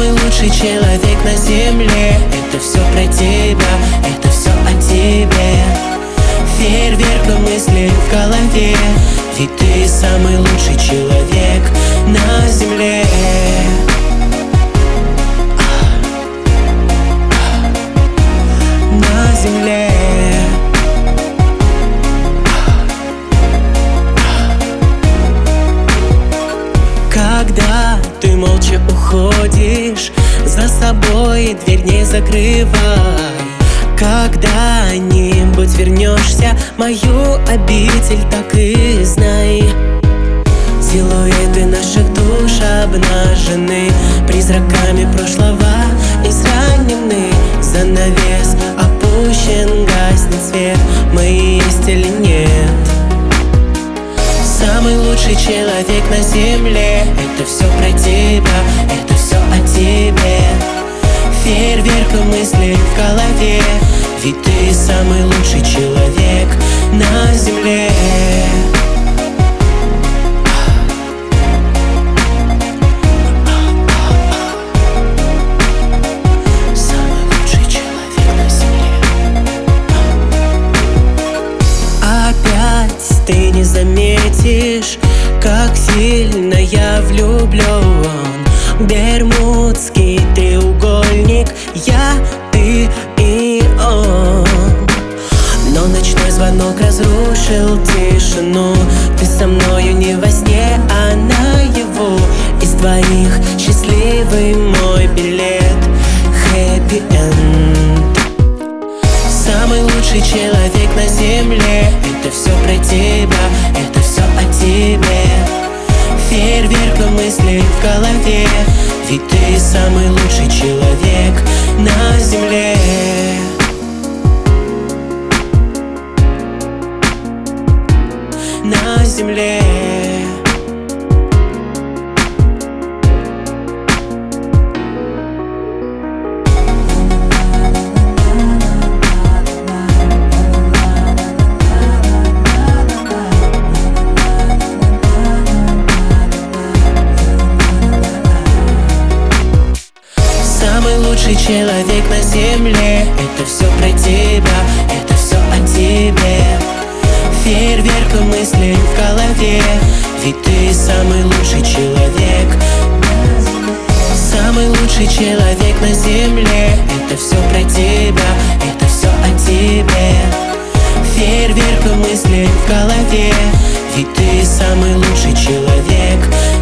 самый лучший человек на земле. Это все про тебя, это все о тебе. Фейерверк мыслей в голове, ведь ты самый лучший человек на земле. На земле. Когда ты молча уходишь, за собой дверь не закрывай. Когда-нибудь вернешься в мою обитель, так и знай. Силуэты наших душ обнажены, призраками прошлого изранены. Занавес опущен, гаснет свет, мы есть или нет. Самый лучший человек на земле. Это все про тебя, это все о тебе. Фейерверк мыслей в голове, ведь ты самый лучший человек на земле. Самый лучший человек на земле. Опять ты не заметишь, как сильно я влюблен. Бермудский треугольник, я, ты и он. Но ночной звонок разрушил тишину. Ты со мною не во сне, а наяву. Из двоих счастливый мой билет. Happy end. Самый лучший человек на земле. Это все про тебя, это все о тебе. Фейерверк мыслей в голове, ведь ты самый лучший человек на земле. На земле. Самый лучший человек на земле. Это все про тебя, это все о тебе. Фейерверк мыслей в голове, ведь ты самый лучший человек. Самый лучший человек на земле. Это все про тебя, это все о тебе. Фейерверк мыслей в голове, ведь ты самый лучший человек